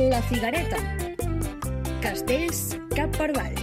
La Figuereta. Castells cap per avall.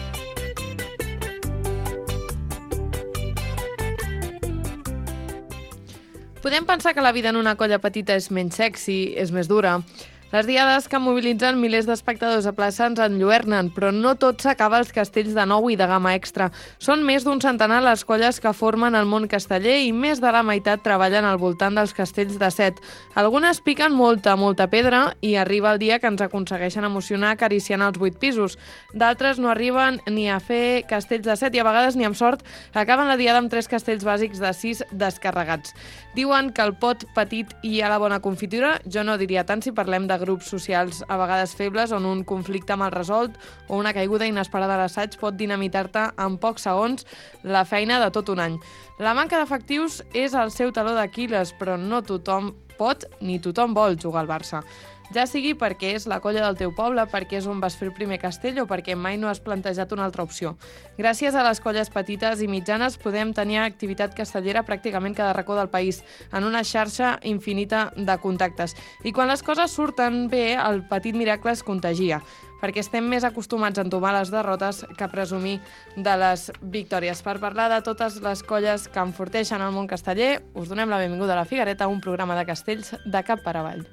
Podem pensar que la vida en una colla petita és menys sexy, és més dura. Les diades que mobilitzen milers d'espectadors a plaça ens enlluernen, però no tot s'acaba als castells de nou i de gamma extra. Són més d'un centenar les colles que formen el món casteller i més de la meitat treballen al voltant dels castells de set. Algunes piquen molta pedra i arriba el dia que ens aconsegueixen emocionar acariciant els 8 pisos. D'altres no arriben ni a fer castells de set i a vegades, ni amb sort, acaben la diada amb 3 castells bàsics de 6 descarregats. Diuen que al pot petit hi ha la bona confitura. Jo no diria tant si parlem de grups socials a vegades febles on un conflicte mal resolt o una caiguda inesperada a l'assaig pot dinamitar-te en pocs segons la feina de tot un any. La manca d'efectius és el seu taló d'Aquil·les, però no tothom pot ni tothom vol jugar al Barça. Ja sigui perquè és la colla del teu poble, perquè és on vas fer el primer castell o perquè mai no has plantejat una altra opció. Gràcies a les colles petites i mitjanes podem tenir activitat castellera pràcticament cada racó del país, en una xarxa infinita de contactes. I quan les coses surten bé, el petit miracle es contagia, perquè estem més acostumats a entomar les derrotes que a presumir de les victòries. Per parlar de totes les colles que enforteixen el món casteller, us donem la benvinguda a La Figuereta, un programa de castells de cap per avall.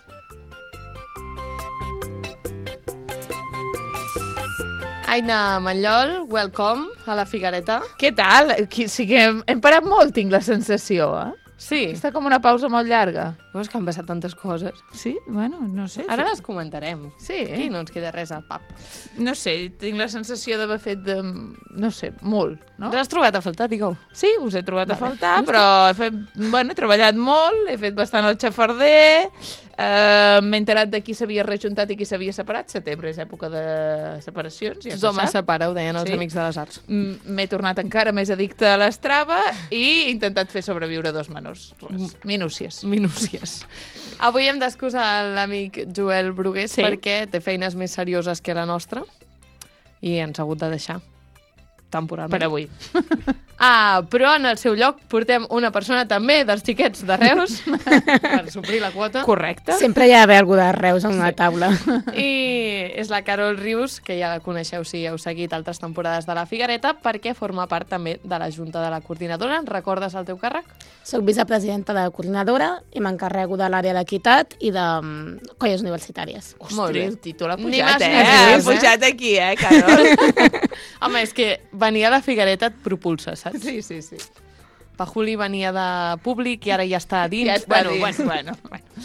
Aina Mallol, welcome a La Figuereta. Què tal? Sí que hem parat molt, tinc la sensació, Sí. Està com una pausa molt llarga. No, és que han passat tantes coses. Sí? Bueno, no sé. Ara les comentarem. Sí, Aquí no ens queda res al pap. No sé, tinc la sensació d'haver fet no sé, molt, no? Te l'has trobat a faltar, digueu? Sí, us he trobat a faltar, però he treballat molt, he fet bastant el xafarder, m'he enterat de qui s'havia rejuntat i qui s'havia separat. Setembre és època de separacions, ja se Tothom es sap. separa, ho deien els Sí. amics de les arts. M'he tornat encara més addicta a l'estrava i he intentat fer sobreviure 2 menors. Minúcies. Minúcies. Avui hem d'excusar l'amic Joel Brugués Sí. perquè té feines més serioses que la nostra i ens ha hagut de deixar temporalment. Per avui. Però en el seu lloc portem una persona també dels xiquets de Reus per suplir la quota. Correcte. Sempre hi ha d'haver algú de Reus en una taula. I és la Carol Rius, que ja la coneixeu si heu seguit altres temporades de La Figuereta, perquè forma part també de la Junta de la Coordinadora. Recordes el teu càrrec? Soc vicepresidenta de la coordinadora i m'encarrego de l'àrea d'equitat i de colles universitàries. Molt bé. El títol ha Ni pujat, més ni Ha menys, pujat aquí, Carol? Home, és que venir a La Figuereta et propulsa, saps? Sí. Pajuli venia de públic i ara ja està a dins. Ja està dins. Bueno.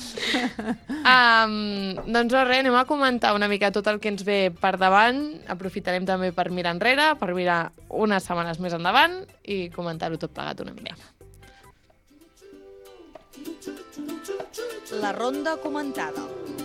Doncs res, anem a comentar una mica tot el que ens ve per davant. Aprofitarem també per mirar enrere, per mirar unes setmanes més endavant i comentar-ho tot plegat una mica. La ronda comentada.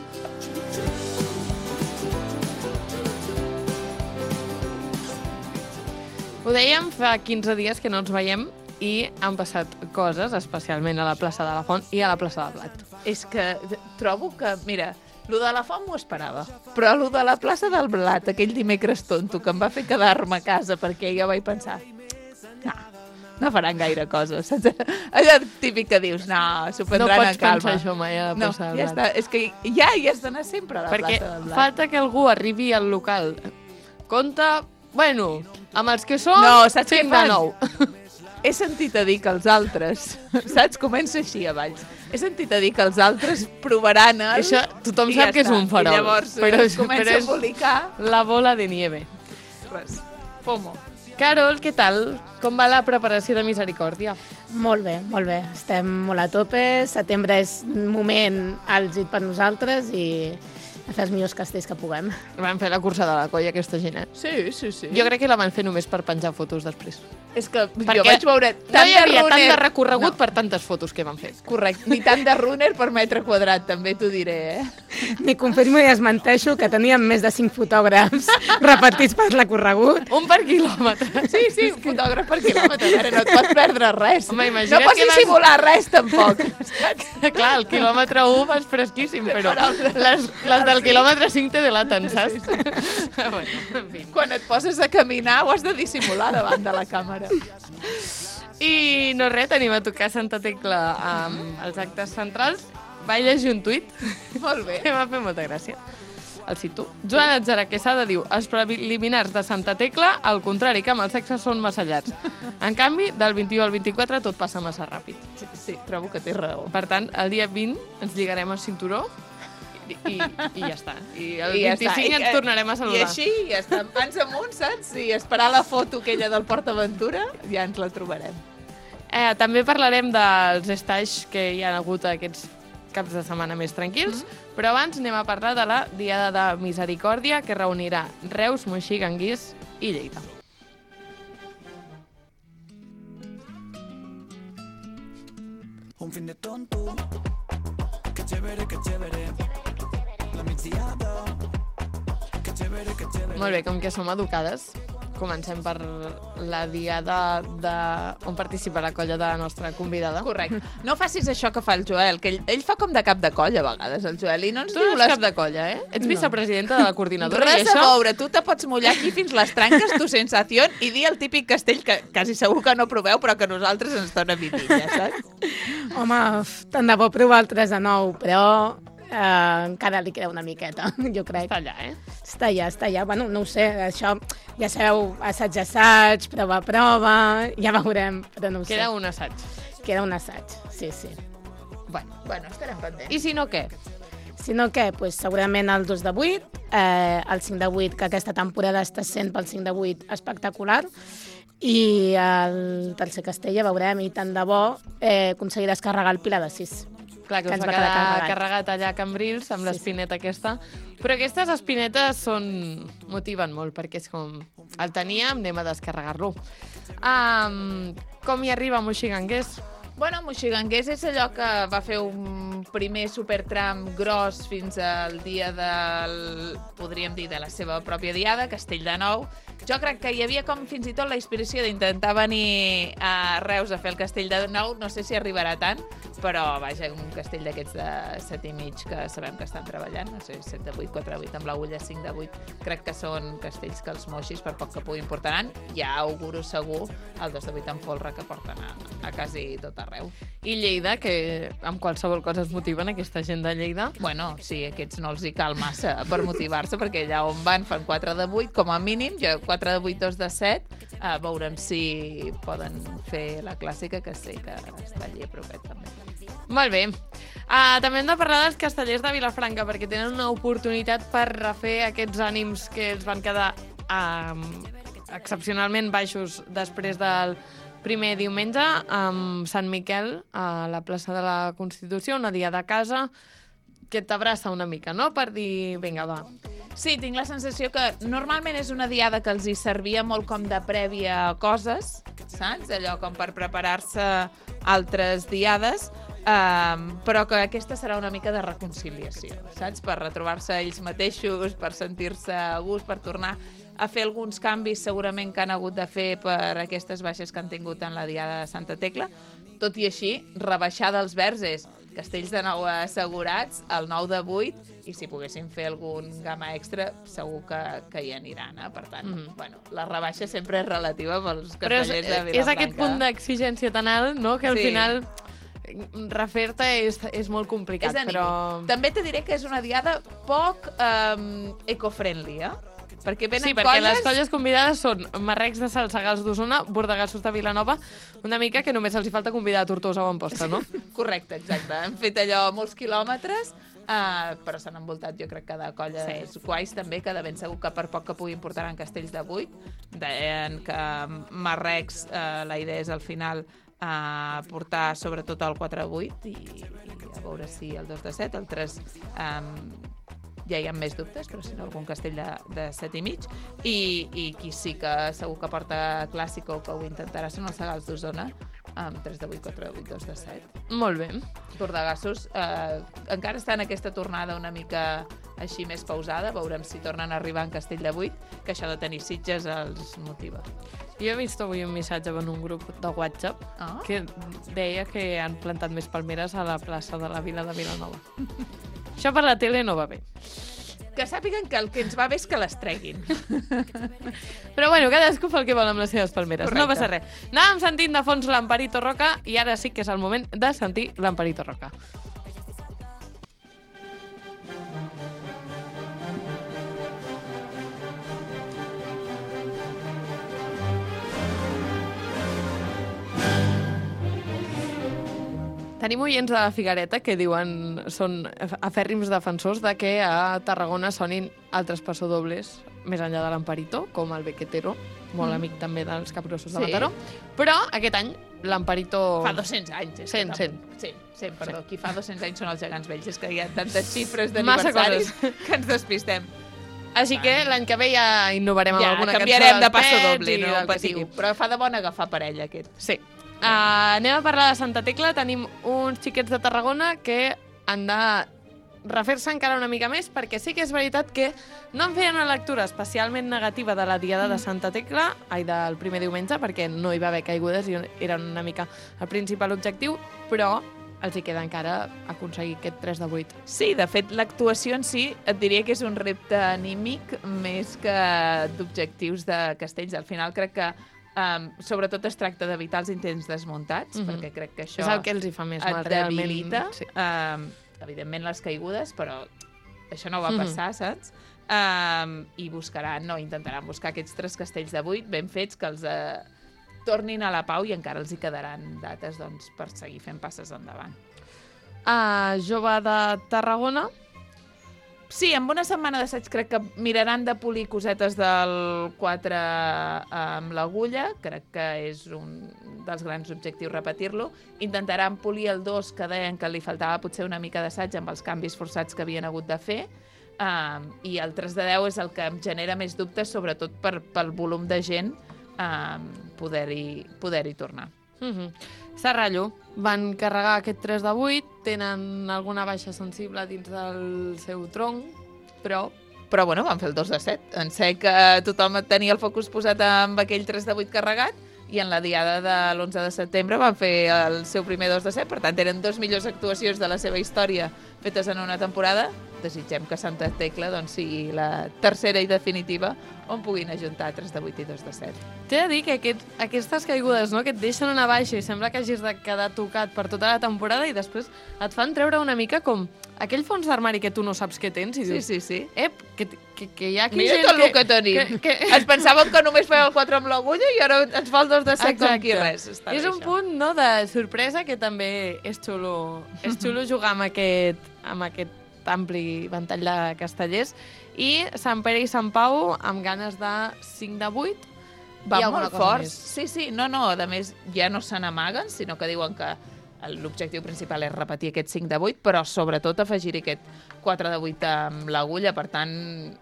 Ho dèiem fa 15 dies que no ens veiem i han passat coses, especialment a la plaça de la Font i a la plaça del Blat. És que trobo que, mira, lo de la Font m'ho esperava, però lo de la plaça del Blat, aquell dimecres tonto que em va fer quedar-me a casa perquè jo vaig pensar, no faran gaire coses, saps? Allò típic que dius, s'ho prendran en calma. No pots pensar això mai a la plaça del ja Blat. està, és que ja hi has d'anar sempre a la Perquè plaça del Blat. falta que algú arribi al local. Compte, bueno, amb els que són, No, saps què 5 de fan? 9. He sentit a dir que els altres, saps? Comença així a Valls. He sentit a dir que els altres provaran Això tothom i sap ja que és està. un farol. I llavors comença a embolicar. la bola de nieve. Res. FOMO. Carol, què tal? Com va la preparació de Misericòrdia? Molt bé, molt bé. Estem molt a tope. Setembre és un moment àlgid per nosaltres i a fer els millors castells que puguem. Van fer la cursa de la colla, aquesta gent, eh? Sí. Jo crec que la van fer només per penjar fotos després. És que Perquè jo vaig veure No hi havia tant de runner... recorregut per tantes fotos que van fer. Correcte, ni tant de runner per metre quadrat, també t'ho diré, Ni confirmo ni desmenteixo que teníem més de 5 fotògrafs repartits per la corregut. Un per quilòmetre. Sí, un fotògraf per quilòmetre. Ara no et pots perdre res. Home, imagina't no pots que vas- dissimular res, tampoc. Clar, el quilòmetre 1 vas fresquíssim, però les del quilòmetre 5 te delaten, saps? Bueno, en fi. Quan et poses a caminar ho has de dissimular davant de la càmera. I no res, tenim a tocar Santa Tecla amb els actes centrals. Va llegir un tuit Molt bé. que m'ha fet molta gràcia. El cito. Joan Atzara Quesada diu: els preliminars de Santa Tecla, al contrari que amb el sexe, són massa llargs. En canvi, del 21 al 24 tot passa massa ràpid. Sí, trobo que té raó. Per tant, el dia 20 ens lligarem el cinturó i ja està. I el 25 ens tornarem a saludar. I així, ja està. Mans amunt, saps? I esperar la foto aquella del PortAventura, ja ens la trobarem. També parlarem dels stages que hi ha hagut aquests caps de setmana més tranquils, però abans anem a parlar de la Diada de Misericòrdia, que reunirà Reus, Moixí, Ganguís i Lleida. Un fin de tonto, que chévere, la migdiada, que chévere. Molt bé, com que som educades, comencem per la diada on participa la colla de la nostra convidada. Correcte. No facis això que fa el Joel, que ell fa com de cap de colla a vegades, el Joel, i no ens Tu diu no ets cap de colla, eh? Ets vicepresidenta de la coordinadora. Res i a això... veure, tu te pots mullar aquí fins les tranques, tu sensació, i dir el típic castell que quasi segur que no proveu, però que a nosaltres ens dona vidilla, saps? Home, tant de bo provar el 3 de 9, però encara li queda una miqueta, jo crec. Està allà, eh? Està allà. Bueno, no ho sé, això, ja sabeu, assaig, prova, ja veurem, però no ho sé. Queda un assaig. Queda un assaig, sí. Bueno, estarem pendents. I si no, què? Si no, què? Pues, segurament el 2 de 8, el 5 de 8, que aquesta temporada està sent pel 5 de 8 espectacular, i el tercer castell ja veurem, i tant de bo aconseguiràs carregar el Pilar de 6. Clar, que us va quedar carregat allà a Cambrils amb l'espineta aquesta. Però aquestes espinetes motiven molt, perquè és com... El teníem, anem a descarregar-lo. Com hi arriba Moixí Gangués? Bueno, Moixí Gangués és allò que va fer un primer supertram gros fins al dia podríem dir, de la seva pròpia diada, Castell de Nou. Jo crec que hi havia com fins i tot la inspiració d'intentar venir a Reus a fer el Castell de Nou. No sé si arribarà tant, però vaja, un castell d'aquests de 7 i mig que sabem que estan treballant, no sé, 7 de 8, 4 de 8 amb l'agulla, 5 de 8. Crec que són castells que els moixis, per poc que puguin, portaran. Ja auguro segur el 2 de 8 amb folre que porten a quasi tot arreu. I Lleida, que amb qualsevol cosa es motiven, aquesta gent de Lleida. Bueno, sí, aquests no els hi cal massa per motivar-se, perquè allà on van fan 4 de 8, com a mínim, 4 de 8, 2 de 7, veurem si poden fer la clàssica, que sé que està allà a propet també. Molt bé. També hem de parlar dels castellers de Vilafranca, perquè tenen una oportunitat per refer aquests ànims que els van quedar excepcionalment baixos després del primer diumenge amb Sant Miquel a la plaça de la Constitució, una diada a casa que t'abraça una mica, no?, per dir, vinga, va. Sí, tinc la sensació que normalment és una diada que els hi servia molt com de prèvia a coses, saps? Allò com per preparar-se altres diades, però que aquesta serà una mica de reconciliació, saps? Per retrobar-se ells mateixos, per sentir-se a gust, per tornar a fer alguns canvis segurament que han hagut de fer per aquestes baixes que han tingut en la diada de Santa Tecla. Tot i així, rebaixar dels verds és castells de 9 assegurats, el 9 de 8, i si poguessin fer algun gamma extra, segur que hi aniran. Per tant, bueno, la rebaixa sempre és relativa pels castellers de Vilafranca. Però és aquest punt d'exigència tan alt, no?, que al final refer-te és molt complicat. Però també te diré que és una diada poc eco-friendly, perquè venen perquè les colles convidades són Marrecs de Salsegals d'Osona, Bordegassos de Vilanova, una mica que només els hi falta convidar a Tortosa o Amposta, no? Correcte, exacte. Han fet allò molts quilòmetres, però s'han envoltat, jo crec, que de colles guais també, que de ben segur que per poc que puguin portaran castells de 8. Deien que Marrecs, la idea és al final portar sobretot el 4 de 8 i a veure si el 2 de 7, el 3 ja hi ha més dubtes, però si no algun castell de 7 i mig, i qui sí que segur que porta clàssica o que ho intentarà són els Segals d'Osona, amb 3 de 8, 4 de 8, 2 de 7. Molt bé. Bordegassos encara està en aquesta tornada una mica així més pausada, veurem si tornen a arribar en castell de 8, que això de tenir Sitges els motiva. Jo he vist avui un missatge en un grup de WhatsApp que deia que han plantat més palmeres a la plaça de la Vila de Vilanova. Això per la tele no va bé. Que sàpiguen que el que ens va bé és que les treguin. Però bueno, cadascú fa el que vol amb les seves palmeres. Correcte. No passa res. Anàvem sentint de fons l'Amparito Roca i ara sí que és el moment de sentir l'Amparito Roca. Tenim oients de la Figuereta que diuen, són afèrrims defensors de que a Tarragona sonin altres passodobles més enllà de l'Amparito, com el Bequetero, molt amic també dels Capgrossos de Mataró. Però aquest any l'Amparito... Fa 200 anys. 100. Sí, perdó. Qui fa 200 anys són els gegants vells. És que hi ha tantes xifres d'aniversaris que ens despistem. Així que l'any que ve ja innovarem amb alguna cançó canviarem de dels passo Pets doble, i no del que patiu. sigui. Però fa de bon agafar parella, aquest. Sí. Anem a parlar de Santa Tecla. Tenim uns xiquets de Tarragona que han de refer-se encara una mica més, perquè sí que és veritat que no en feien una lectura especialment negativa de la Diada de Santa Tecla, del primer diumenge, perquè no hi va haver caigudes i era una mica el principal objectiu, però els hi queda encara aconseguir aquest 3 de 8. Sí, de fet, l'actuació en si et diria que és un repte anímic més que d'objectius de castells. Al final crec que sobretot es tracta d'evitar els intents desmuntats, perquè crec que això és el que els hi fa més mal, et realment. debilita. Sí. Evidentment les caigudes, però això no va passar, saps? I intentaran buscar aquests 3 castells de 8 ben fets que els tornin a la pau i encara els hi quedaran dates per seguir fent passes endavant. Jove de Tarragona. Sí, amb una setmana d'assaig crec que miraran de polir cosetes del 4 amb l'agulla, crec que és un dels grans objectius repetir-lo. Intentaran polir el 2, que deien que li faltava potser una mica d'assaig amb els canvis forçats que havien hagut de fer, i el 3 de 10 és el que em genera més dubtes, sobretot pel volum de gent, poder-hi tornar. Serrallo van carregar aquest 3 de 8, tenen alguna baixa sensible dins del seu tronc, però bueno, van fer el 2 de 7. En sé que tothom tenia el focus posat amb aquell 3 de 8 carregat i en la diada de l'11 de setembre van fer el seu primer 2 de 7. Per tant, eren 2 millors actuacions de la seva història fetes en una temporada. Desitgem que Santa Tecla sigui la tercera i definitiva on puguin ajuntar 3 de 8 i 2 de 7. T'he de dir que aquestes caigudes, no, que et deixen una baixa i sembla que hagis de quedar tocat per tota la temporada i després et fan treure una mica com aquell fons d'armari que tu no saps que tens i dius, Sí. Que hi ha aquí Mira gent tot el que tenim. Ens pensàvem que només fèiem el 4 amb l'agulla i ara ens fa el 2 de 7 com qui res. És un punt, no, de sorpresa que també és xulo jugar amb aquest ampli ventall de castellers. I Sant Pere i Sant Pau amb ganes de 5 de 8. Van molt forts. Sí. No, a més ja no se n'amaguen, sinó que diuen que l'objectiu principal és repetir aquest 5 de 8, però sobretot afegir aquest 4 de 8 amb l'agulla. Per tant,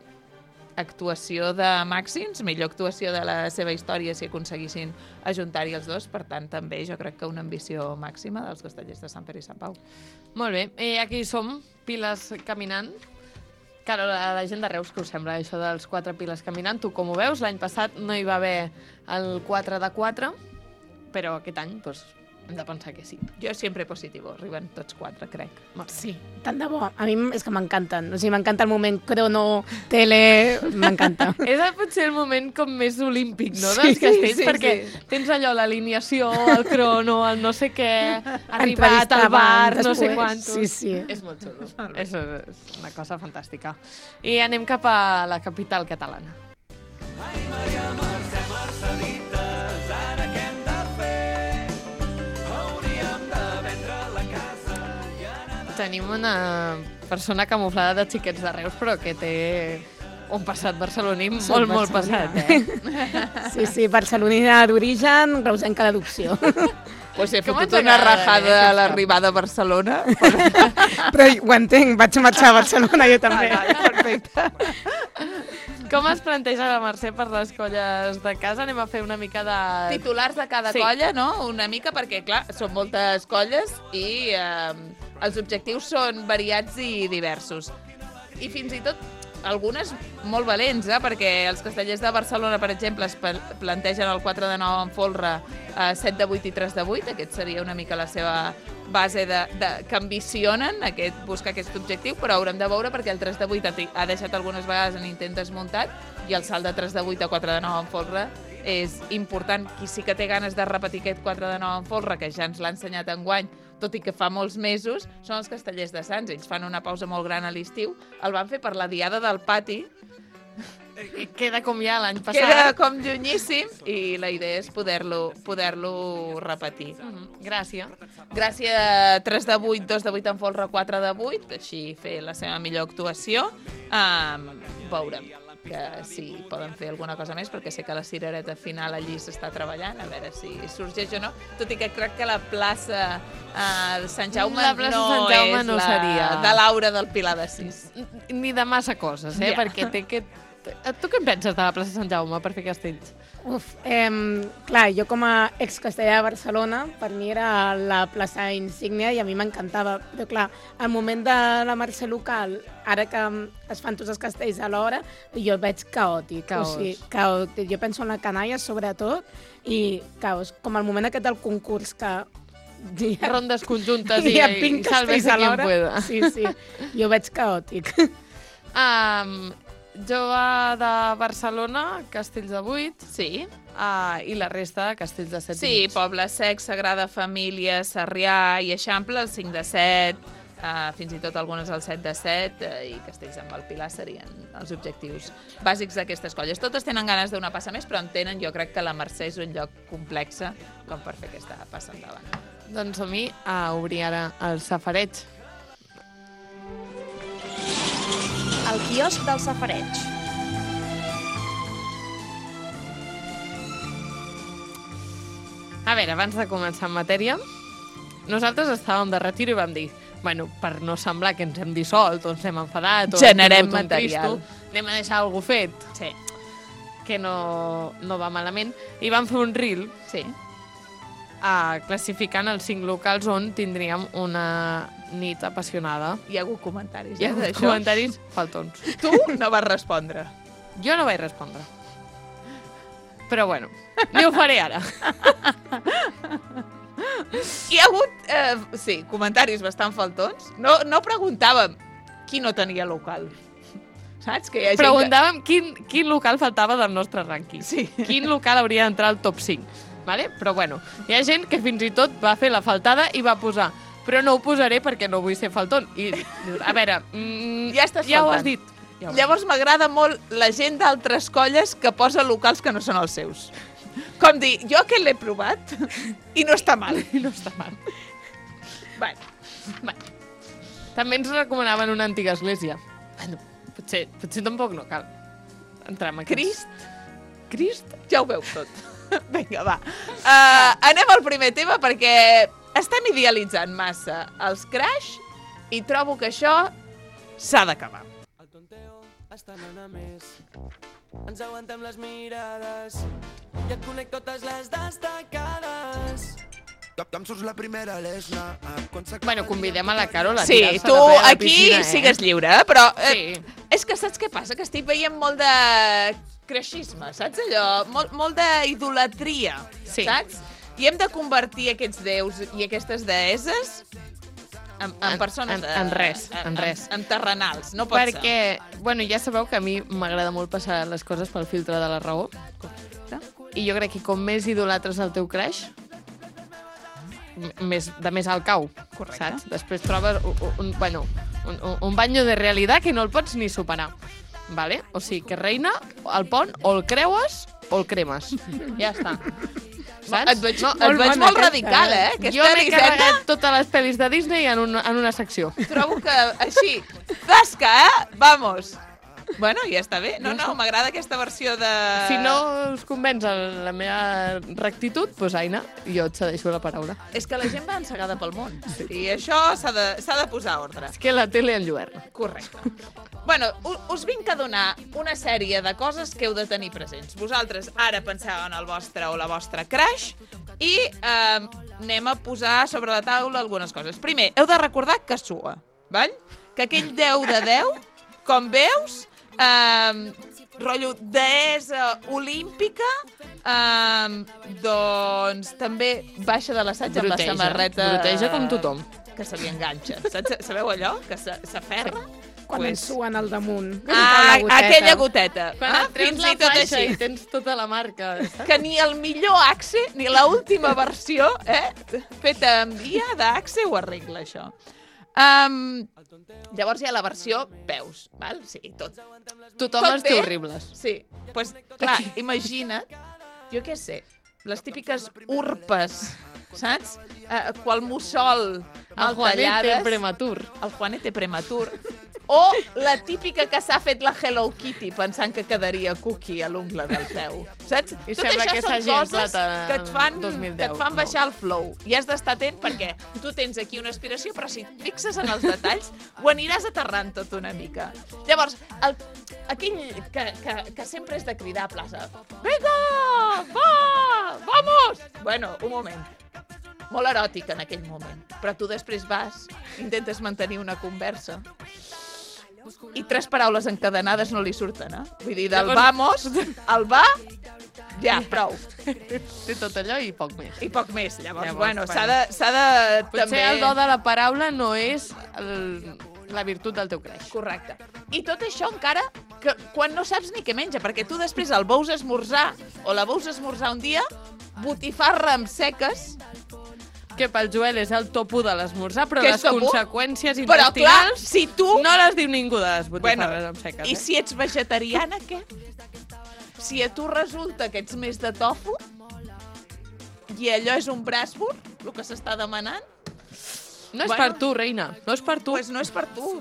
actuació de màxims, millor actuació de la seva història si aconseguissin ajuntar-hi els dos. Per tant, també jo crec que una ambició màxima dels castellers de Sant Pere i Sant Pau. Molt bé. Aquí som, piles caminant. Claro, la gent de Reus, que us sembla això dels 4 piles caminant? Tu com ho veus? L'any passat no hi va haver el 4 de 4, però aquest any hem de pensar que sí. Jo sempre positivo, arriben tots 4, crec. Sí, tant de bo. A mi és que m'encanten. O sigui, m'encanta el moment crono, tele, m'encanta. És potser el moment com més olímpic, no?, dels castells, perquè tens allò, l'alineació, el crono, el no sé què, arribat al bar, no sé quantos. Sí. És molt xulo. És una cosa fantàstica. I anem cap a la capital catalana. Ai, Maria Mercè, Marcelites, ara què hem de fer? Hauríem de vendre la casa i anar... Tenim una persona camuflada de xiquets de Reus, però que té un passat barceloní molt passat, Sí, barcelonina d'origen, reusenca d'adopció. Pues he fotut una rajada a l'arribada a Barcelona. Però ho entenc, vaig marxar a Barcelona jo també. Perfecte. Com es planteja la Mercè per les colles de casa? Anem a fer una mica de... Titulars de cada colla, no? Una mica, perquè, clar, són moltes colles i els objectius són variats i diversos. I fins i tot algunes molt valents, perquè els castellers de Barcelona, per exemple, es plantegen el 4 de 9 en folre, 7 de 8 i 3 de 8. Aquest seria una mica la seva base que ambicionen buscar aquest objectiu, però haurem de veure perquè el 3 de 8 ha deixat algunes vegades en intent desmuntat i el salt de 3 de 8 a 4 de 9 en folre és important. Qui sí que té ganes de repetir aquest 4 de 9 en folre, que ja ens l'ha ensenyat enguany, tot i que fa molts mesos, són els castellers de Sants. Ells fan una pausa molt gran a l'estiu. El van fer per la diada del pati Queda com ja l'any passat. Queda com llunyíssim i la idea és poder-lo repetir. Gràcies. Gràcia 3 de 8, 2 de 8 en folre, 4 de 8, així fer la seva millor actuació. Veurem que si poden fer alguna cosa més, perquè sé que la cirereta final allí s'està treballant, a veure si sorgeix o no, tot i que crec que la plaça de Sant Jaume La plaça Sant Jaume és no la seria. de Laura del Pilar de Sis. Ni de massa coses, Ja. perquè té que... Tu què en penses de la plaça Sant Jaume per fer castells? Clar, jo com a excastellà de Barcelona, per mi era la plaça insígnia i a mi m'encantava. Però clar, al moment de la Mercè local, ara que es fan tots els castells a l'hora, jo el veig caòtic. Caos. O sigui, caòtic. Jo penso en la canalla, sobretot, i caos. Com el moment aquest del concurs que... Rondes conjuntes hi ha i 20 salves castells a a quien l'hora. pueda. Sí, sí, jo ho veig caòtic. Jove de Barcelona, castells de 8, Sí, i la resta, castells de 7 sí, Poble Sec, Sagrada Família, Sarrià i Eixample, el 5 de 7, fins i tot algunes el 7 de 7, i Castells amb el Pilar serien els objectius bàsics d'aquestes colles. Totes tenen ganes d'una passa més, però entenen, jo crec que la Mercè és un lloc complex com per fer aquesta passa endavant. Doncs som-hi a obrir ara el safareig. El quiosc del safareig. A veure, abans de començar en matèria, nosaltres estàvem de retiro i vam dir, bueno, per no semblar que ens hem dissolt o ens hem enfadat o Generem hem tingut un material. tristo, anem a deixar algú fet, Sí, que no va malament, i vam fer un reel sí. classificant els 5 locals on tindríem una nit apassionada. Hi ha hagut comentaris, Hi ha hagut d'això? comentaris faltons. Tu no vas respondre. Jo no vaig respondre. Però bueno, ni ho faré ara. Hi ha hagut, sí, comentaris bastant faltons. No preguntàvem qui no tenia local. Saps? Que hi ha gent Preguntàvem quin local faltava del nostre rànquing. Sí. Quin local hauria d'entrar al top 5. Vale? Però bueno, hi ha gent que fins i tot va fer la faltada i va posar però no ho posaré perquè no vull ser faltón. I, a veure, Ja estàs ja ho faltant. has dit. Ja ho has Llavors m'agrada molt la gent d'altres colles que posa locals que no són els seus. Com dir, jo aquest l'he provat i no està mal. dit. No està mal. Bueno, També ens recomanaven una antiga església. Bueno, potser tampoc no cal entrar en aquests... Crist? ja ho veu tot. Vinga, va. Anem al primer tema perquè estem idealitzant massa els crash i trobo que això s'ha d'acabar. El tonteo està anant a més. Ens aguantem les mirades i et conec totes les destacades. Que em surts la primera l'esna. Bueno, convidem a la Carol a Sí, tirar-se tu de ple a la aquí piscina, sigues lliure, però Sí. és que saps què passa? Que estic veient molt de creixisme, saps allò? Molt d'idolatria, Sí. saps? I hem de convertir aquests déus i aquestes deeses en persones... en res, en res. En terrenals, no pot ser. Perquè, bueno, ja sabeu que a mi m'agrada molt passar les coses pel filtre de la raó. I jo crec que com més idolatres el teu crush, de més alt cau. Correcte. Saps? Després trobes un banyo de realitat que no el pots ni superar. Vale? O sigui, que reina el pont o el creues o el cremes. Ja està. Saps? Et veig molt molt bona radical, aquesta. Aquesta Jo m'he Elisenda, carregat totes les pel·lis de Disney en una secció. trobo que així, tasca, Vamos. Bueno, ja està bé. No, m'agrada aquesta versió de... Si no us convenç la meva rectitud, doncs Aina, jo et cedeixo la paraula. És que la gent va ensegada pel món. I això s'ha de posar ordre. És que la tele enlluerna. Correcte. Bueno, us vinc a donar una sèrie de coses que heu de tenir presents. Vosaltres ara penseu en el vostre o la vostra crush i anem a posar sobre la taula algunes coses. Primer, heu de recordar que sua, val? Que aquell 10 de 10, com veus, rotllo deessa olímpica, doncs també baixa de l'assaig amb la samarreta... Broteja com tothom. Que se li enganxa. Sabeu allò? Que s'aferra? Quan ens suen al damunt. Aquella goteta. Quan et treus Fins la i tot faixa així. i tens tota la marca. Que ni el millor Axe, ni l'última versió feta amb IA d'Axe ho arregla, això. Llavors hi ha la versió peus, val? Sí, tot. Tothom Tot els té bé? horribles. Sí, doncs, pues, clar, imagina't, jo què sé, les típiques urpes, saps? Qual mussol El mal Juanete tallades. prematur. El Juanete prematur. O la típica que s'ha fet la Hello Kitty pensant que quedaria cookie a l'ungla del peu. Saps? I Tot sembla això que són s'hagi coses inflat que et fan, 2010, que et fan baixar el flow. I has d'estar atent perquè tu tens aquí una aspiració, però si et fixes en els detalls, ho aniràs aterrant tot una mica. Llavors, aquell que sempre és de cridar a plaça. Vinga, va, vamos! Bueno, un moment. Molt eròtic en aquell moment. Però tu després vas, intentes mantenir una conversa i 3 paraules encadenades no li surten, eh? Vull dir, del vamos, el va, ja, prou. Té tot allò i poc més. I poc més. Llavors Llavors, bueno, bueno. s'ha de Potser també... el do de la paraula no és la virtut del teu creix. Correcte. I tot això encara que quan no saps ni què menja, perquè tu després el veus esmorzar o la veus esmorzar un dia, botifarra amb seques, Que pel Joel és el topo de l'esmorzar, però Que és les topo? conseqüències però clar, intestinals si tu... no les diu ningú de les botifarres amb seques. I si ets vegetariana, què? Si a tu resulta que ets més de tofu i allò és un brasbur, el que s'està demanant, No és bueno. per tu, reina, no és per tu. pues no és per tu.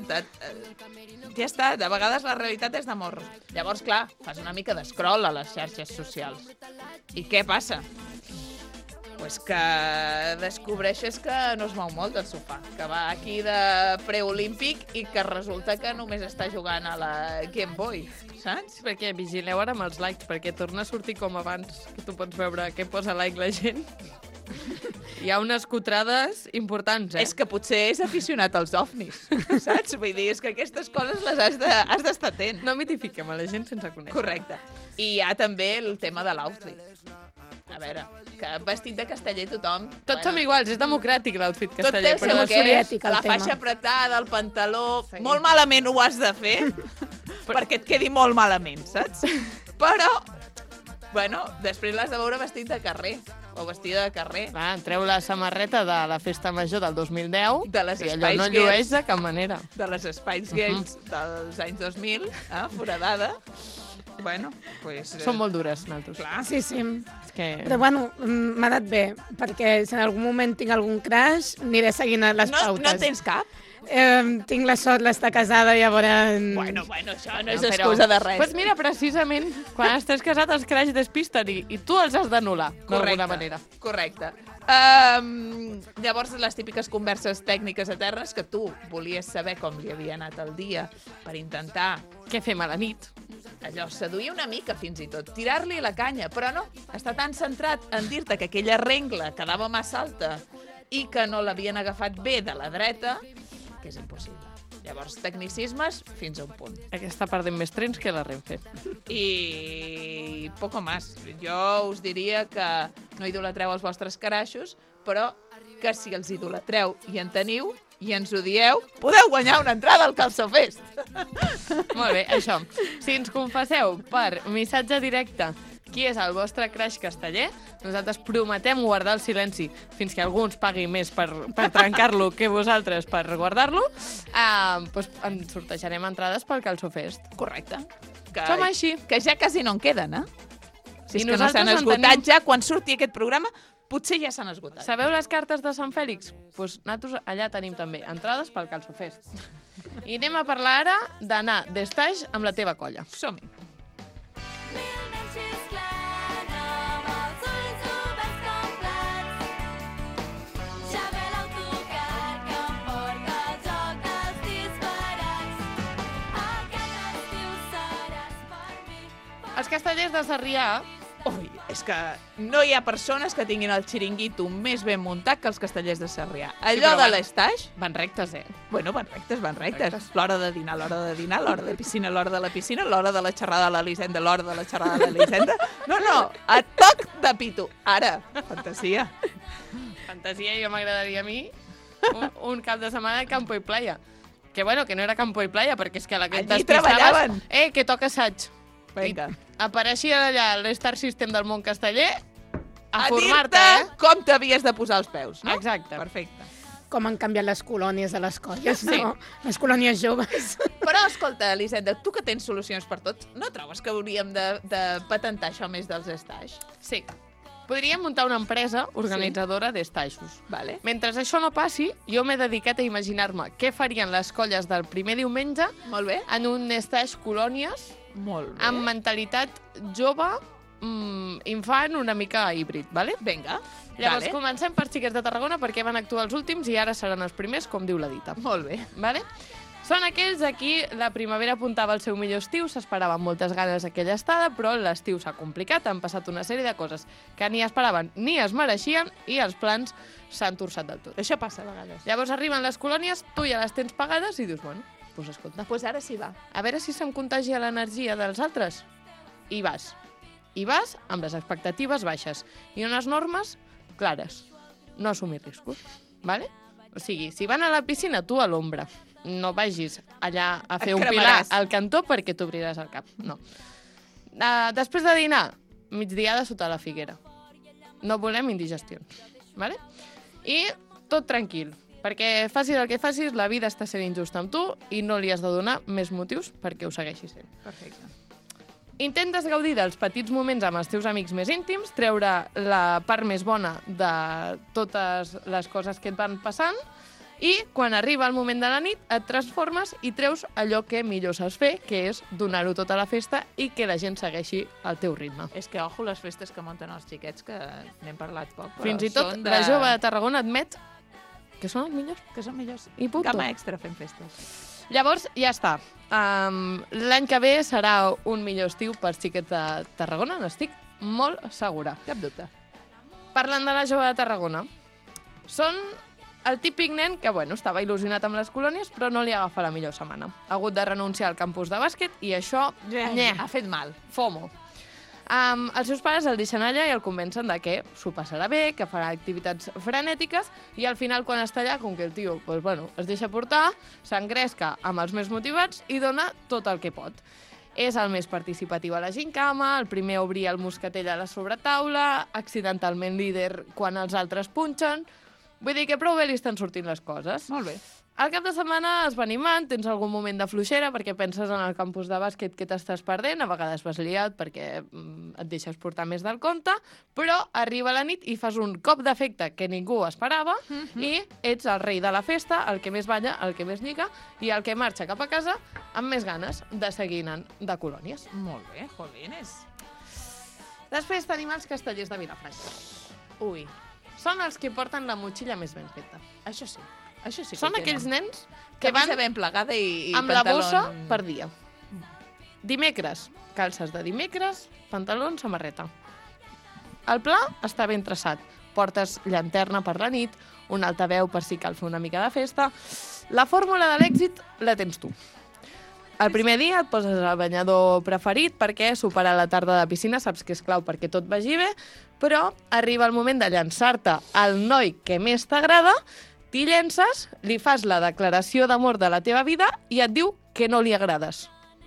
Ja està, de vegades la realitat és d'amor. Llavors, clar, fas una mica d'escroll a les xarxes socials. I què passa? Pues que descobreixes que no es mou molt del sofà, que va aquí de preolímpic i que resulta que només està jugant a la Game Boy, saps? Perquè vigileu ara amb els likes, perquè torna a sortir com abans, que tu pots veure què posa like la gent. Hi ha unes cotrades importants, eh? És que potser és aficionat als ovnis, saps? Vull dir, és que aquestes coses les has d'estar atent. No mitifiquem a la gent sense conèixer. Correcte. I hi ha també el tema de l'outfit. A veure, que vestit de casteller tothom... Tots som iguals, és democràtic l'outfit Tot té casteller, el però seu no què, soviètic, el la tema. faixa apretada, el pantaló... Sí. Molt malament ho has de fer, perquè et quedi molt malament, saps? Però, bueno, després l'has de veure vestit de carrer, o vestida de carrer. Va, treu la samarreta de la festa major del 2010 De les i allò Spice no Girls. llueix de cap manera. De les Spice Girls dels anys 2000, foradada. Bueno, pues... Són molt dures, nosaltres. Clar. Sí, sí. És que... Però bueno, m'ha anat bé, perquè si en algun moment tinc algun crash, aniré seguint les pautes. No en tens cap? Tinc la sort d'estar casada, llavors... Bueno, això no és però- excusa de res. Pues mira, precisament, quan estàs casat els crash despisten i tu els has d'anul·lar, d'alguna manera. Correcte. Llavors, les típiques converses tècniques eternes que tu volies saber com li havia anat el dia per intentar Què fem a la nit? allò, seduir una mica fins i tot, tirar-li la canya, però no, està tan centrat en dir-te que aquella rengla quedava massa alta i que no l'havien agafat bé de la dreta, que és impossible. Llavors, tecnicismes fins a un punt. Aquesta perdent més trens que la Renfe. I poco más. Jo us diria que no idolatreu els vostres caraixos, però que si els idolatreu i en teniu i ens ho dieu, podeu guanyar una entrada al Calçofest. Molt bé, això. Si ens confesseu per missatge directe qui és el vostre crash casteller, nosaltres prometem guardar el silenci fins que algú ens pagui més per trencar-lo que vosaltres per guardar-lo, doncs ens sortejarem entrades pel Calçofest. Correcte. Que, Som així. Que ja quasi no en queden, eh? Si I és que no nosaltres s'han en esgotat tenim- ja, quan surti aquest programa, potser ja s'han esgotat. Sabeu les cartes de Sant Fèlix? Doncs nosaltres allà tenim també entrades pel Calçofest. I anem a parlar ara d'anar d'estaix amb la teva colla. Som-hi. Els castellers de Sarrià, Ui, és que no hi ha persones que tinguin el xiringuito més ben muntat que els castellers de Sarrià. Allò però de van- l'estaix, van rectes, eh? bueno, van rectes. L'hora de dinar, l'hora de dinar, l'hora de piscina, l'hora de la piscina, l'hora de la xerrada de l'Elisenda, l'hora de la xerrada de l'Elisenda. No, a toc de pito. Ara, fantasia. Fantasia, jo m'agradaria a mi un cap de setmana de campo i playa. Que bueno, que no era campo i playa, perquè és que a la que et Allí despistaves... treballaven. Que toca assaig. Vinga. I apareixia allà l'Star System del món casteller a A formar-te, dir-te com t'havies de posar els peus, no? Exacte. Perfecte. com han canviat les colònies de les colles, no? Les colònies joves. Però, escolta, Elisenda, tu que tens solucions per tot, no trobes que hauríem de patentar això més dels estaix? Sí. Podríem muntar una empresa organitzadora d'estaixos. Vale. Mentre això no passi, jo m'he dedicat a imaginar-me què farien les colles del primer diumenge Molt bé. en un estaix colònies Molt bé. amb mentalitat jove, infant, una mica híbrid, vale? Vinga. Llavors, Vale. comencem per Xiquets de Tarragona perquè van actuar els últims i ara seran els primers, com diu la dita. Molt bé. Vale? Són aquells a qui la primavera apuntava el seu millor estiu, s'esperaven moltes ganes aquella estada, però l'estiu s'ha complicat, han passat una sèrie de coses que ni esperaven ni es mereixien i els plans s'han torçat del tot. Això passa a vegades. Llavors arriben les colònies, tu ja les tens pagades i dius, bueno, doncs escolta, Doncs ara sí va. a veure si se'm contagia l'energia dels altres. I vas. I vas amb les expectatives baixes i unes normes clares. No assumir riscos, ¿vale? O sigui, si van a la piscina, tu a l'ombra. No vagis allà a fer Et un cremaràs. pilar al cantó perquè t'obriràs el cap. No. Després de dinar, migdiada sota la figuera. No volem indigestions, ¿vale? I tot tranquil, perquè facis el que facis, la vida està sent injusta amb tu i no li has de donar més motius perquè ho segueixi sent. Perfecte. Intentes gaudir dels petits moments amb els teus amics més íntims, treure la part més bona de totes les coses que et van passant i quan arriba el moment de la nit et transformes i treus allò que millor saps fer, que és donar-ho tot a la festa i que la gent segueixi el teu ritme. És que, ojo, les festes que munten els xiquets, que n'hem parlat poc, però Fins i tot són la jove de Tarragona admet que són els millors. que són millors. I punto. Cama extra fent festes. Llavors, ja està. L'any que ve serà un millor estiu pels xiquets de Tarragona, n'estic molt segura. Cap dubte. Parlant de la jove de Tarragona, són el típic nen que, bueno, estava il·lusionat amb les colònies, però no li agafa la millor setmana. Ha hagut de renunciar al campus de bàsquet i això, Ha fet mal. FOMO. Els seus pares el deixen allà i el convencen de que s'ho passarà bé, que farà activitats frenètiques i al final, quan està allà, com que el tio pues, bueno, es deixa portar, s'engresca amb els més motivats i dona tot el que pot. És el més participatiu a la gincama, el primer a obrir el moscatell a la sobretaula, accidentalment líder quan els altres punxen. Vull dir que prou bé li estan sortint les coses. Molt bé. Al cap de setmana es va animant, tens algun moment de fluixera perquè penses en el campus de bàsquet que t'estàs perdent, a vegades vas liat perquè et deixes portar més del compte, però arriba la nit i fas un cop d'efecte que ningú esperava i ets el rei de la festa, el que més balla, el que més lliga i el que marxa cap a casa amb més ganes de seguir anant de colònies. Molt bé, jolines. Després tenim els castellers de Vilafranca. Ui, Són els que porten la motxilla més ben feta. això sí. Això sí que Són ho aquells tenen. nens que van ben plegada i amb pantalon... la bossa per dia. Dimecres, calces de dimecres, pantaló, samarreta. El pla està ben traçat. Portes llanterna per la nit, un altaveu per si cal fer una mica de festa. La fórmula de l'èxit la tens tu. El primer dia et poses el banyador preferit perquè superar la tarda de piscina saps que és clau perquè tot vagi bé, però arriba el moment de llançar-te al noi que més t'agrada, t'hi llences, li fas la declaració d'amor de la teva vida i et diu que no li agrades.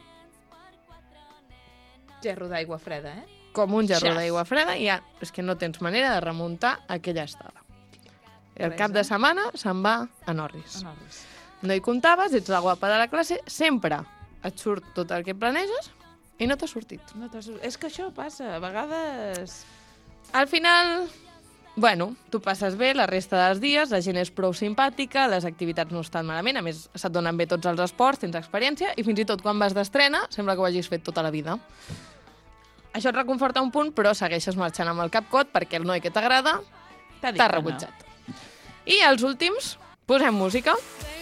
Gerro d'aigua freda, eh? Com un gerro Xas. d'aigua freda i ja, és que no tens manera de remuntar aquella estada. El Res, cap de eh? setmana se'n va a Norris. No, res. No hi comptaves, ets la guapa de la classe, sempre et surt tot el que planeges i no t'ha sortit. No és que això passa, a vegades... Al final, bueno, tu passes bé la resta dels dies, la gent és prou simpàtica, les activitats no estan malament, a més se't donen bé tots els esports, tens experiència, i fins i tot quan vas d'estrena sembla que ho hagis fet tota la vida. Això et reconforta un punt, però segueixes marxant amb el cap cot perquè el noi que t'agrada T'ha dit t'ha que no. rebutjat. I els últims, posem música.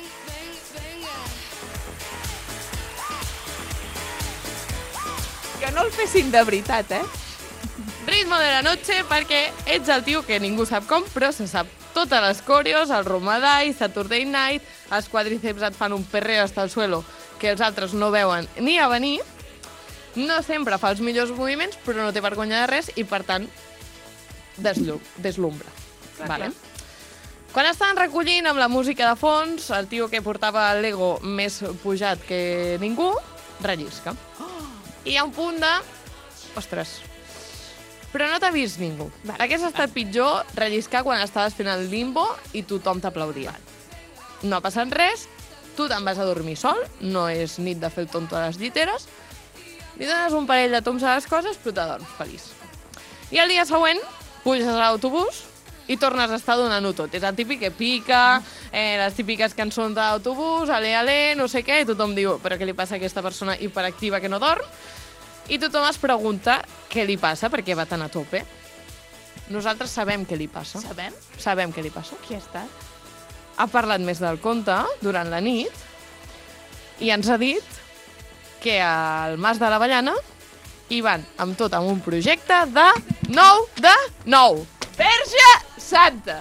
Que no el fessin de veritat, eh? Ritmo de la noche, perquè ets el tio que ningú sap com, però se sap totes les coreos, el Romadai, Saturday Night, els quadríceps et fan un perreo hasta el suelo que els altres no veuen ni a venir. No sempre fa els millors moviments, però no té vergonya de res i, per tant, deslumbra. Clar, Vale? clar. Quan estaven recollint amb la música de fons, el tio que portava l'ego més pujat que ningú, rellisca. I hi ha un punt de... Ostres, però no t'ha vist ningú. Hagués estat pitjor relliscar quan estaves fent el limbo i tothom t'aplaudia. no ha passat res, tu te'n vas a dormir sol, no és nit de fer el tonto a les lliteres, li dones un parell de toms a les coses, però te dorms feliç. I el dia següent puges a l'autobús i tornes a estar donant-ho tot. És el típic que pica, les típiques cançons d'autobús, ale, no sé què, i tothom diu, però què li passa a aquesta persona hiperactiva que no dorm? I tothom es pregunta què li passa, perquè va tan a tope. Nosaltres sabem què li passa. Sabem? Sabem què li passa. Qui ha estat? Ha parlat més del compte durant la nit i ens ha dit que al Mas de l'Avellana hi van amb tot amb un projecte de 9 de 9. Verge Santa!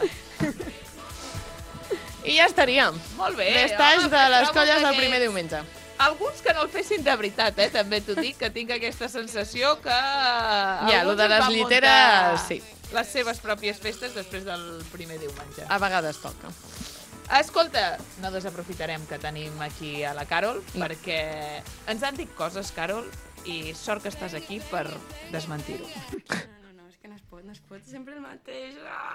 I ja estaríem. Molt bé. L'estatge de les trobo colles del que primer diumenge. Alguns que no el fessin de veritat, també t'ho dic, que tinc aquesta sensació que... Ja, lo alguns de es les van lliteres, muntar sí. Les seves pròpies festes després del primer diumenge. A vegades toca. Escolta, no desaprofitarem que tenim aquí a la Carol, perquè ens han dit coses, Carol, i sort que estàs aquí per desmentir-ho. No, és que no es pot, sempre el mateix.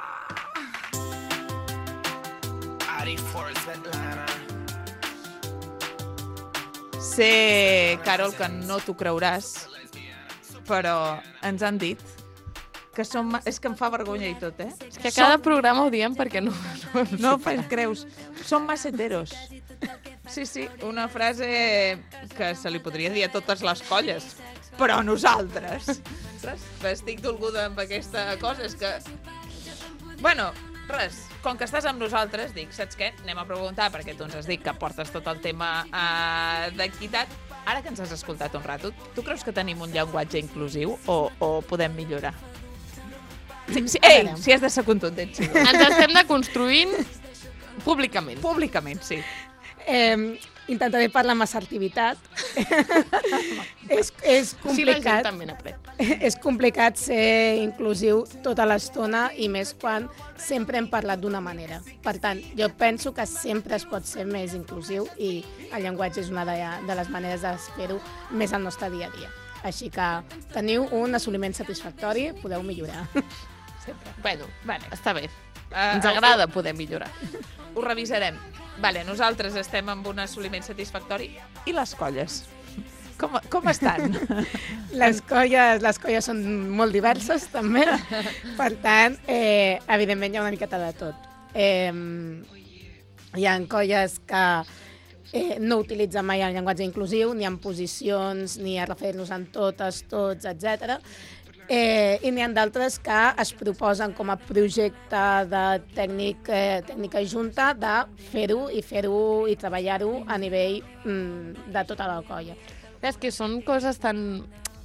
Sé, Carol, que no t'ho creuràs, però ens han dit que som... És que em fa vergonya i tot, És que cada programa ho diem perquè no No creus. Som massa heteros. Sí, una frase que se li podria dir a totes les colles. Però nosaltres. Estic dolguda amb aquesta cosa. És que... Bueno, res. Com que estàs amb nosaltres, dic, saps què? Anem a preguntar, perquè tu ens has dit que portes tot el tema d'equitat. Ara que ens has escoltat un rato, tu creus que tenim un llenguatge inclusiu o podem millorar? Sí, ei, si has de ser contundent, sí. Ens estem deconstruint públicament. Públicament, sí. Intentaré parlar amb assertivitat. és Sí, la gent complicat. també n'aprèn. És complicat ser inclusiu tota l'estona i més quan sempre hem parlat d'una manera. Per tant, jo penso que sempre es pot ser més inclusiu i el llenguatge és una de les maneres de fer-ho més al nostre dia a dia. Així que teniu un assoliment satisfactori, podeu millorar. Bueno, Vale. està bé. Ens agrada poder millorar. Ho revisarem. Vale, nosaltres estem amb un assoliment satisfactori. I les colles? Com estan? Les colles són molt diverses, també. Per tant, evidentment hi ha una miqueta de tot. Hi ha colles que no utilitzen mai el llenguatge inclusiu, ni en posicions, ni a referir-nos en totes, tots, etc. I n'hi ha d'altres que es proposen com a projecte de tècnica junta de fer-ho i treballar-ho a nivell de tota la colla. És que són coses tan...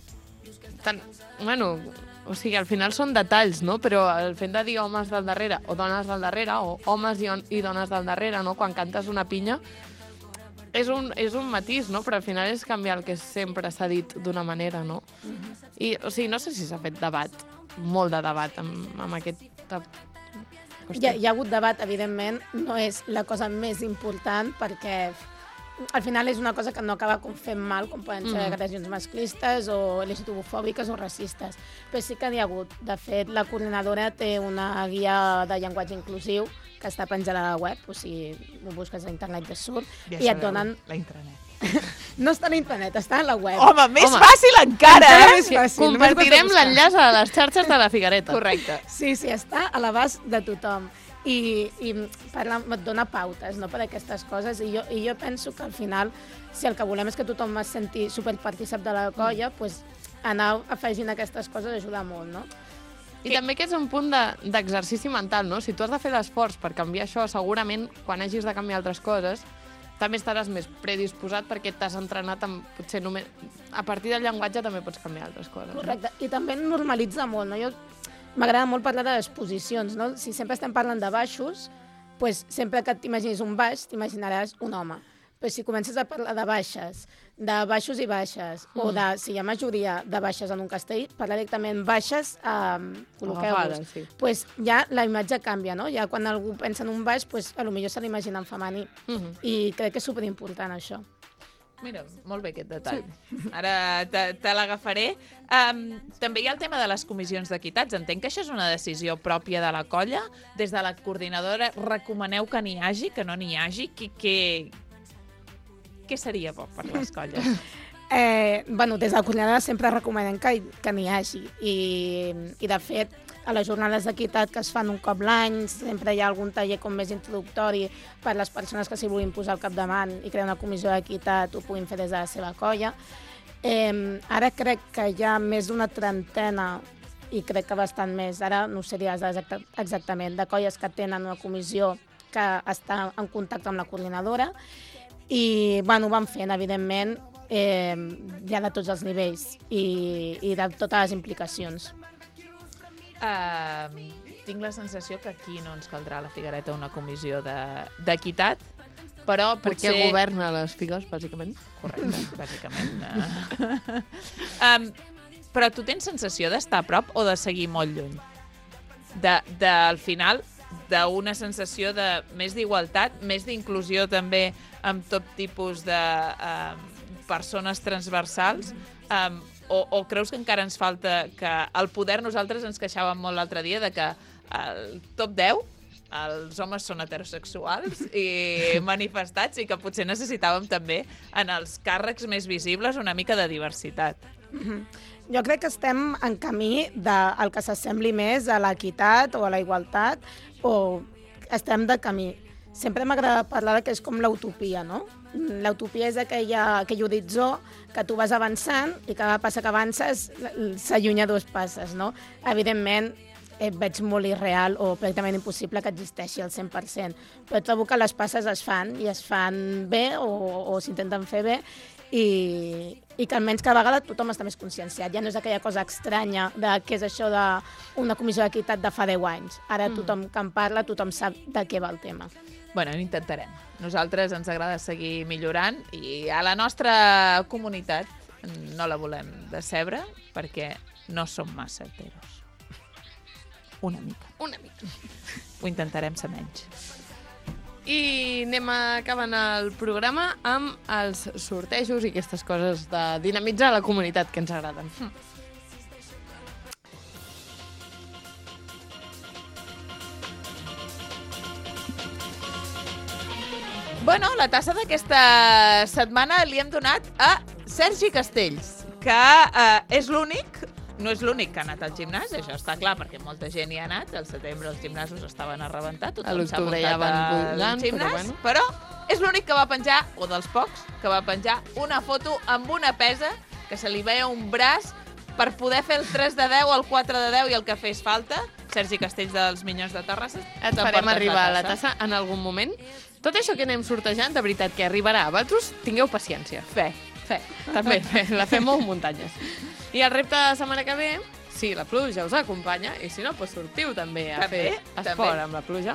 Bueno, o sigui, al final són detalls, no? Però el fet de dir homes del darrere o dones del darrere, o homes i dones del darrere, no? Quan cantes una pinya, és un matís, no? Però al final és canviar el que sempre s'ha dit d'una manera, no? I, o sigui, no sé si s'ha fet debat, molt de debat amb aquesta qüestió. Hi ha hagut debat, evidentment, no és la cosa més important perquè al final és una cosa que no acaba fent mal, com poden ser agressions masclistes o LGTB-fòbiques o racistes. Però sí que n'hi ha hagut. De fet, la coordinadora té una guia de llenguatge inclusiu que està penjada a la web, o sigui, ho busques a internet i surt, i et donen... La intranet. No està a l'internet, està a la web. Home, més fàcil encara, Més fàcil, Compartirem només ho has de buscar. l'enllaç a les xarxes de la Figuereta. Correcte. Sí, està a l'abast de tothom. I et dona pautes, no, per aquestes coses. I jo penso que al final, si el que volem és que tothom es senti superpartícip de la colla, pues, anar afegint aquestes coses ajuda molt, no? I també que és un punt d'exercici mental, no? Si tu has de fer l'esforç per canviar això, segurament, quan hagis de canviar altres coses, també estaràs més predisposat perquè t'has entrenat amb, potser només... A partir del llenguatge també pots canviar altres coses. Correcte. I també normalitza molt, no? M'agrada molt parlar de les posicions, no? Si sempre estem parlant de baixos, pues, sempre que t'imagines un baix, t'imaginaràs un home. Però si comences a parlar de baixos i baixes, o de, si hi ha majoria de baixes en un castell, parlar directament baixes, col·loqueu-vos. Sí. Pues ja la imatge canvia, no? Ja quan algú pensa en un baix, pues, potser se l'imagina en femení. I crec que és superimportant, això. Mira, molt bé aquest detall. Sí. Ara te l'agafaré. També hi ha el tema de les comissions d'equitats. Entenc que això és una decisió pròpia de la colla. Des de la coordinadora recomaneu que n'hi hagi, que no n'hi hagi? Què seria bo per les colles? Des de la coordinadora sempre recomanem que n'hi hagi. I de fet, a les jornades d'equitat que es fan un cop l'any, sempre hi ha algun taller com més introductori per les persones que s'hi vulguin posar al capdavant i crear una comissió d'equitat, ho puguin fer des de la seva colla. Ara crec que hi ha més d'una trentena, i crec que bastant més, ara no sé dir exactament, de colles que tenen una comissió que està en contacte amb la coordinadora i ho van fent, evidentment, ja de tots els nivells i de totes les implicacions. Tinc la sensació que aquí no ens caldrà a la Figuereta una comissió d'equitat, però potser... Perquè governa les figues, bàsicament. Correcte, bàsicament. Però tu tens sensació d'estar a prop o de seguir molt lluny? Al final, d'una sensació de més d'igualtat, més d'inclusió també amb tot tipus de persones transversals, o creus que encara ens falta que el poder, nosaltres ens queixàvem molt l'altre dia de que el top 10 els homes són heterosexuals i manifestats i que potser necessitàvem també en els càrrecs més visibles una mica de diversitat. Jo crec que estem en camí del que s'assembli més a l'equitat o a la igualtat, o estem de camí. Sempre m'agrada parlar que és com l'utopia, no? L'utopia és aquell horitzó que tu vas avançant i cada passa que avances s'allunya 2 passes, no? Evidentment, veig molt irreal o pràcticament impossible que existeixi al 100%, però trobo que les passes es fan i es fan bé o s'intenten fer bé i que almenys cada vegada tothom està més conscienciat. Ja no és aquella cosa estranya de què és això d'una comissió d'equitat de fa 10 anys. Ara tothom que en parla, tothom sap de què va el tema. Bueno, ho intentarem. Nosaltres ens agrada seguir millorant i a la nostra comunitat no la volem decebre perquè no som massa heteros. Una mica. Ho intentarem ser menys. I anem acabant el programa amb els sortejos i aquestes coses de dinamitzar la comunitat que ens agraden. Bueno, la tassa d'aquesta setmana li hem donat a Sergi Castells, que és l'únic, no és l'únic que ha anat al gimnàs, això està clar, perquè molta gent hi ha anat, al setembre els gimnasos estaven a rebentar, tothom s'ha muntat al gimnàs, però és l'únic que va penjar, o dels pocs, que va penjar una foto amb una pesa, que se li veia un braç per poder fer el 3 de 10, el 4 de 10 i el que fes falta. Sergi Castells dels Minyons de Terrassa. Et farem arribar a la tassa en algun moment. Tot això que anem sortejant, de veritat, que arribarà. Vosaltres tingueu paciència. Fe. També, la fem molt muntanyes. I el repte de la setmana que ve, si la pluja us acompanya, i si no, doncs sortiu també a fer esport amb la pluja,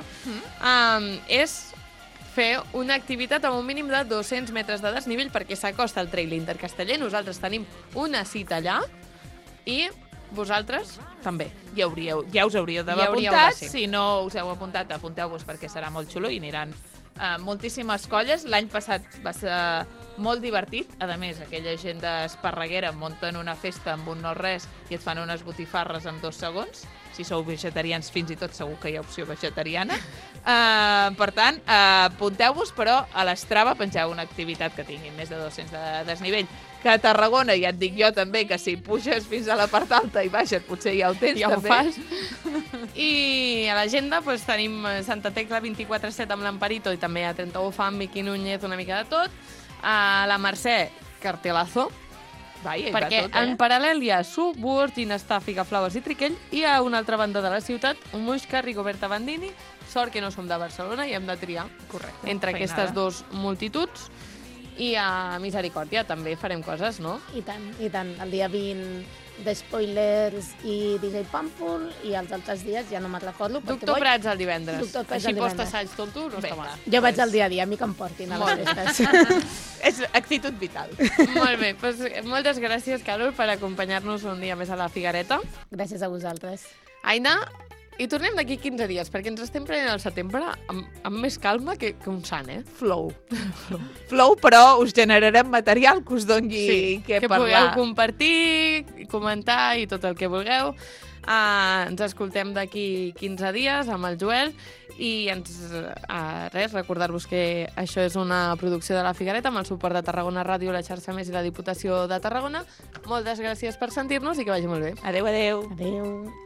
és fer una activitat amb un mínim de 200 metres de desnivell perquè s'acosta al Trail Intercasteller. Nosaltres tenim una cita allà i vosaltres també. Ja us hauríeu d'haver apuntat. Si no us heu apuntat, apunteu-vos perquè serà molt xulo i aniran moltíssimes colles. L'any passat va ser molt divertit. A més, aquella gent d'Esparreguera munten una festa amb un no-res i et fan unes botifarres en 2 segons. Si sou vegetarians, fins i tot segur que hi ha opció vegetariana. Per tant, apunteu-vos, però a l'Strava pengeu una activitat que tingui més de 200 de desnivell. Que a Tarragona, ja et dic jo també, que si puges fins a la part alta i baixes, potser ja ho tens, ja també. Ho fas. I a l'agenda tenim Santa Tecla 24/7 amb l'Amparito i també a 31 Fan, Miqui Núñez, una mica de tot. A la Mercè, cartelazo. Perquè en paral·lel hi ha Subword, Ginestar, Figaflowers i Triquell, i a una altra banda de la ciutat, Muixca, Rigoberta Bandini. Sort que no som de Barcelona i hem de triar entre aquestes 2 multituds. I a Misericòrdia també farem coses, no? I tant. El dia 20 de Spoilers i DJ Pàmpol, i els altres dies ja no me'n recordo. Doctor Prats el divendres. Així post-assaig tonto, no està mal. Jo vaig al dia a dia, a mi que em portin a les festes. És actitud vital. Molt bé, doncs moltes gràcies, Carol, per acompanyar-nos un dia més a la Figuereta. Gràcies a vosaltres. Aina, I tornem d'aquí 15 dies, perquè ens estem prenent el setembre amb més calma que un sant, eh? Flow. Flow, però us generarem material que us doni què que parlar. pugueu compartir, comentar i tot el que vulgueu. Ens escoltem d'aquí 15 dies amb el Joel i res, recordar-vos que això és una producció de La Figuereta amb el suport de Tarragona Ràdio, la xarxa Més i la Diputació de Tarragona. Moltes gràcies per sentir-nos i que vagi molt bé. Adéu, adéu. Adéu.